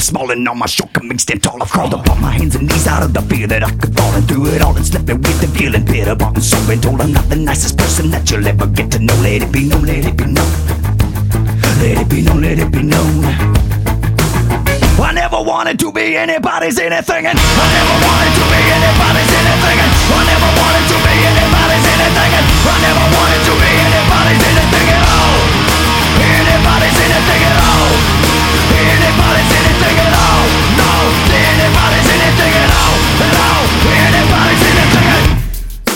small and on my shortcomings stand tall. I've crawled upon my hands and knees out of the fear that I could fall, and through it all and slipping with the feeling, bitter, bought and sold and told I'm not the nicest person that you'll ever get to know. Let it be known, let it be known. Let it be known, let it be known. I never wanted to be anybody's anything, and I never wanted to be anybody's anything, and I never wanted to be anybody's anything, and I never wanted to be anybody's anything at all. Anybody's anything at all. Anybody's anything at all. No, anybody's anything at all. At all. Anybody's anything at all.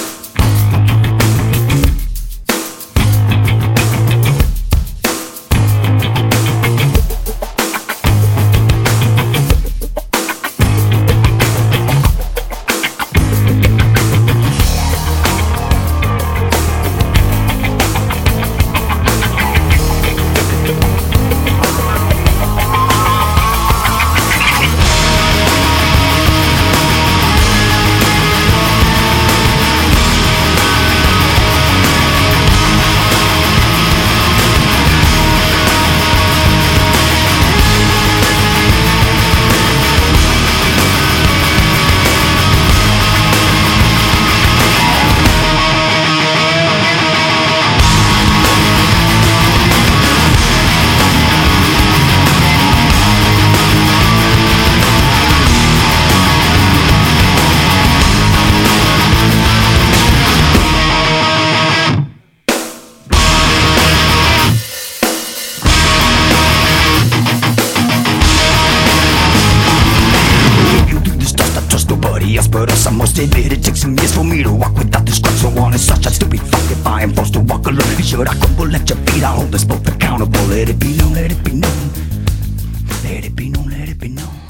But as I must admit, it takes some years for me to walk without this crutch. So on and such, I'd still be fucked if I am forced to walk alone. Should I crumble at your feet, I'll hold us both accountable. Let it be known, let it be known. Let it be known, let it be known.